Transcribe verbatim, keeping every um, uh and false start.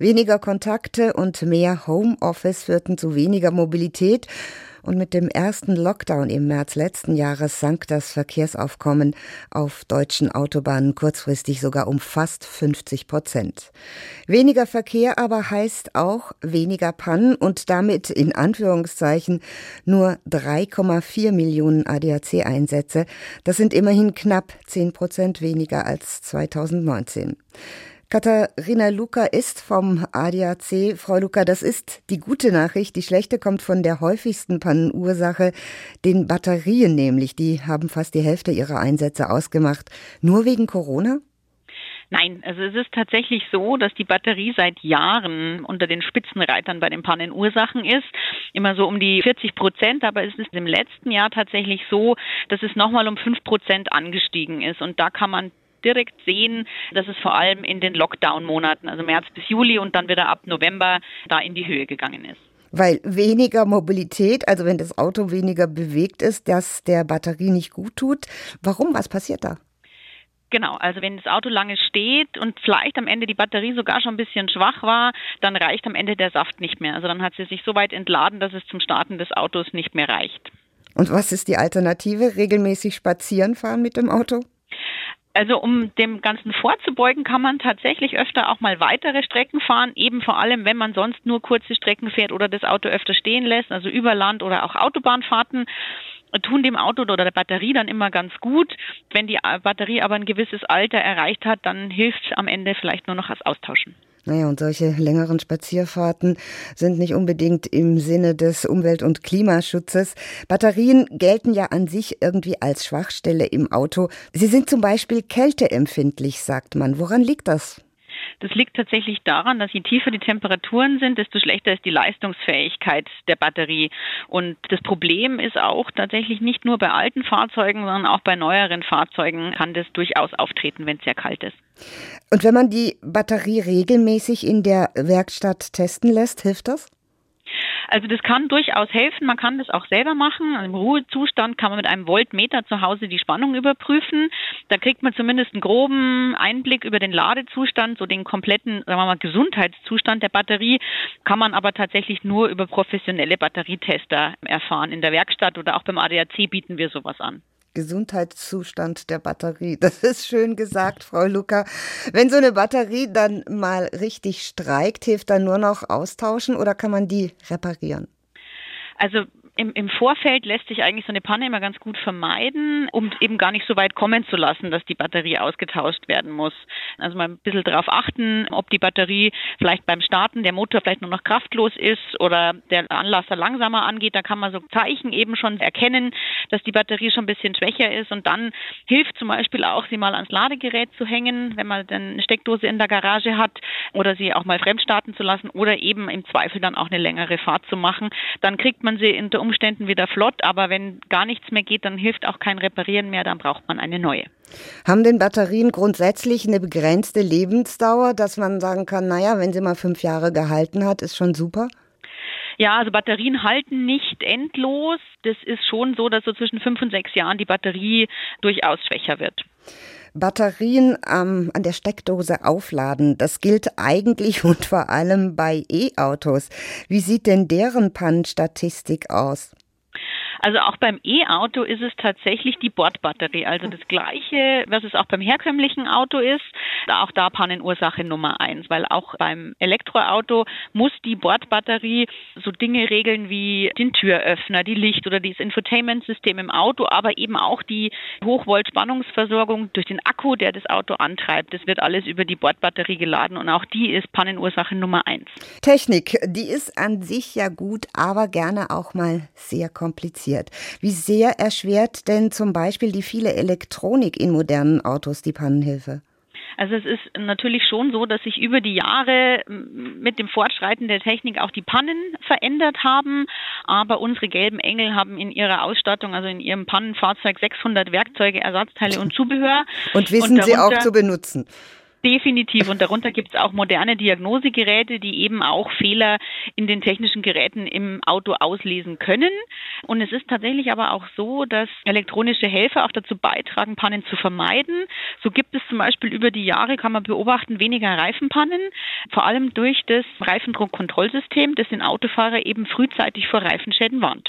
Weniger Kontakte und mehr Homeoffice führten zu weniger Mobilität. Und mit dem ersten Lockdown im März letzten Jahres sank das Verkehrsaufkommen auf deutschen Autobahnen kurzfristig sogar um fast fünfzig Prozent. Weniger Verkehr aber heißt auch weniger Pannen und damit in Anführungszeichen nur drei Komma vier Millionen A D A C-Einsätze. Das sind immerhin knapp zehn Prozent weniger als zweitausendneunzehn. Katharina Lucker ist vom A D A C. Frau Lucker, das ist die gute Nachricht. Die schlechte kommt von der häufigsten Pannenursache, den Batterien nämlich. Die haben fast die Hälfte ihrer Einsätze ausgemacht. Nur wegen Corona? Nein, also es ist tatsächlich so, dass die Batterie seit Jahren unter den Spitzenreitern bei den Pannenursachen ist. Immer so um die vierzig Prozent, aber es ist im letzten Jahr tatsächlich so, dass es nochmal um fünf Prozent angestiegen ist. Und da kann man direkt sehen, dass es vor allem in den Lockdown-Monaten, also März bis Juli und dann wieder ab November, da in die Höhe gegangen ist. Weil weniger Mobilität, also wenn das Auto weniger bewegt ist, das der Batterie nicht gut tut. Warum? Was passiert da? Genau, also wenn das Auto lange steht und vielleicht am Ende die Batterie sogar schon ein bisschen schwach war, dann reicht am Ende der Saft nicht mehr. Also dann hat sie sich so weit entladen, dass es zum Starten des Autos nicht mehr reicht. Und was ist die Alternative? Regelmäßig spazieren fahren mit dem Auto? Also um dem Ganzen vorzubeugen, kann man tatsächlich öfter auch mal weitere Strecken fahren, eben vor allem, wenn man sonst nur kurze Strecken fährt oder das Auto öfter stehen lässt, also über Land- oder auch Autobahnfahrten, tun dem Auto oder der Batterie dann immer ganz gut. Wenn die Batterie aber ein gewisses Alter erreicht hat, dann hilft am Ende vielleicht nur noch das Austauschen. Naja, und solche längeren Spazierfahrten sind nicht unbedingt im Sinne des Umwelt- und Klimaschutzes. Batterien gelten ja an sich irgendwie als Schwachstelle im Auto. Sie sind zum Beispiel kälteempfindlich, sagt man. Woran liegt das? Das liegt tatsächlich daran, dass je tiefer die Temperaturen sind, desto schlechter ist die Leistungsfähigkeit der Batterie. Und das Problem ist auch tatsächlich nicht nur bei alten Fahrzeugen, sondern auch bei neueren Fahrzeugen kann das durchaus auftreten, wenn es sehr kalt ist. Und wenn man die Batterie regelmäßig in der Werkstatt testen lässt, hilft das? Also das kann durchaus helfen, man kann das auch selber machen. Also im Ruhezustand kann man mit einem Voltmeter zu Hause die Spannung überprüfen. Da kriegt man zumindest einen groben Einblick über den Ladezustand, so den kompletten, sagen wir mal, Gesundheitszustand der Batterie, kann man aber tatsächlich nur über professionelle Batterietester erfahren. In der Werkstatt oder auch beim A D A C bieten wir sowas an. Gesundheitszustand der Batterie. Das ist schön gesagt, Frau Lucker. Wenn so eine Batterie dann mal richtig streikt, hilft dann nur noch austauschen oder kann man die reparieren? Also im, im Vorfeld lässt sich eigentlich so eine Panne immer ganz gut vermeiden, um eben gar nicht so weit kommen zu lassen, dass die Batterie ausgetauscht werden muss. Also mal ein bisschen darauf achten, ob die Batterie vielleicht beim Starten, der Motor vielleicht nur noch kraftlos ist oder der Anlasser langsamer angeht. Da kann man so Zeichen eben schon erkennen, dass die Batterie schon ein bisschen schwächer ist. Und dann hilft zum Beispiel auch, sie mal ans Ladegerät zu hängen, wenn man dann eine Steckdose in der Garage hat oder sie auch mal fremd starten zu lassen oder eben im Zweifel dann auch eine längere Fahrt zu machen. Dann kriegt man sie unter Umständen wieder flott, aber wenn gar nichts mehr geht, dann hilft auch kein Reparieren mehr, dann braucht man eine neue. Haben denn Batterien grundsätzlich eine begrenzte Lebensdauer, dass man sagen kann, naja, wenn sie mal fünf Jahre gehalten hat, ist schon super? Ja, also Batterien halten nicht endlos. Das ist schon so, dass so zwischen fünf und sechs Jahren die Batterie durchaus schwächer wird. Batterien ähm, an der Steckdose aufladen, das gilt eigentlich und vor allem bei E-Autos. Wie sieht denn deren Pannenstatistik aus? Also auch beim E-Auto ist es tatsächlich die Bordbatterie, also das Gleiche, was es auch beim herkömmlichen Auto ist. Auch da Pannenursache Nummer eins, weil auch beim Elektroauto muss die Bordbatterie so Dinge regeln wie den Türöffner, die Licht- oder das Infotainment-System im Auto, aber eben auch die Hochvolt-Spannungsversorgung durch den Akku, der das Auto antreibt. Das wird alles über die Bordbatterie geladen und auch die ist Pannenursache Nummer eins. Technik, die ist an sich ja gut, aber gerne auch mal sehr kompliziert. Wie sehr erschwert denn zum Beispiel die viele Elektronik in modernen Autos die Pannenhilfe? Also es ist natürlich schon so, dass sich über die Jahre mit dem Fortschreiten der Technik auch die Pannen verändert haben. Aber unsere gelben Engel haben in ihrer Ausstattung, also in ihrem Pannenfahrzeug, sechshundert Werkzeuge, Ersatzteile und Zubehör. Und wissen und sie auch zu benutzen. Definitiv. Und darunter gibt es auch moderne Diagnosegeräte, die eben auch Fehler in den technischen Geräten im Auto auslesen können. Und es ist tatsächlich aber auch so, dass elektronische Helfer auch dazu beitragen, Pannen zu vermeiden. So gibt es zum Beispiel über die Jahre, kann man beobachten, weniger Reifenpannen, vor allem durch das Reifendruckkontrollsystem, das den Autofahrer eben frühzeitig vor Reifenschäden warnt.